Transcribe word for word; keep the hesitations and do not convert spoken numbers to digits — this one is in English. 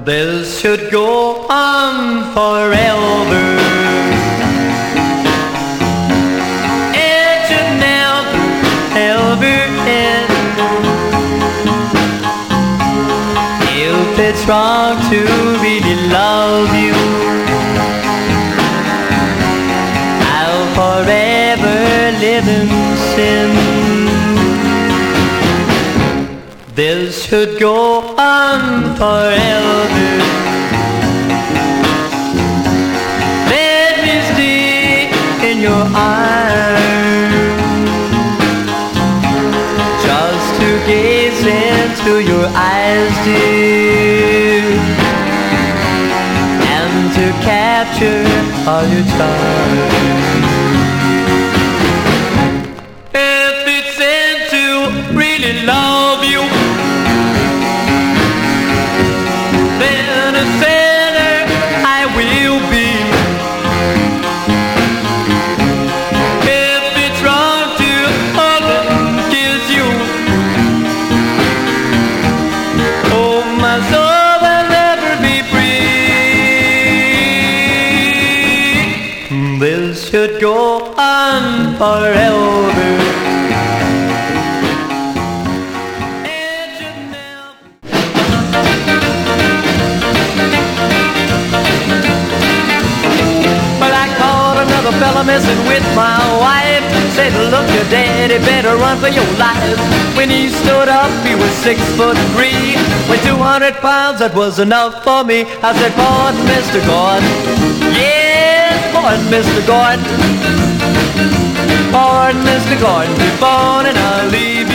This should go on forever. It should never, ever end. If it's wrong to really love you, I'll forever live in sin. This should go on forever. Let me stay in your arms, just to gaze into your eyes, dear, and to capture all your charms. If it's in to really love you, then a sinner I will be. If it's wrong to hug and kiss you, oh, my soul will never be free. This should go on forever. Fella messing with my wife, said, look, your daddy better run for your life. When he stood up, he was six foot three. With two hundred pounds, that was enough for me. I said, pardon, Mister Gordon. Yes, pardon, Mister Gordon. Pardon, Mister Gordon. Be born and I'll leave